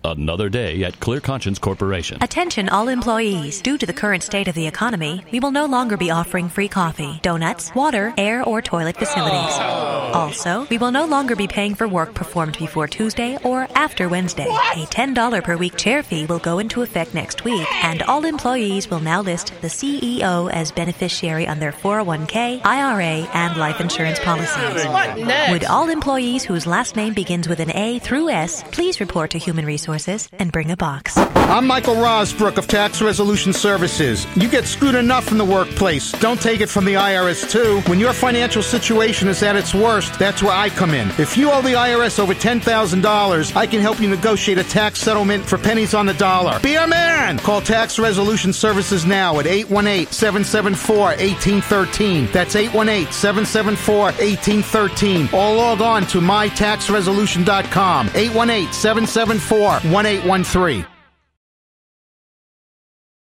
Another day at Clear Conscience Corporation. Attention all employees. Due to the current state of the economy, we will no longer be offering free coffee, donuts, water, air, or toilet facilities. Also, we will no longer be paying for work performed before Tuesday or after Wednesday. A $10 per week chair fee will go into effect next week, and all employees will now list the CEO as beneficiary on their 401k, IRA, and life insurance policies. What next? Would all employees whose last name begins with an A through S please report to Human Resources and bring a box. I'm Michael Rosbrook of Tax Resolution Services. You get screwed enough in the workplace. Don't take it from the IRS, too. When your financial situation is at its worst, that's where I come in. If you owe the IRS over $10,000, I can help you negotiate a tax settlement for pennies on the dollar. Be a man! Call Tax Resolution Services now at 818-774-1813. That's 818-774-1813. Or log on to mytaxresolution.com. 818-774-1813.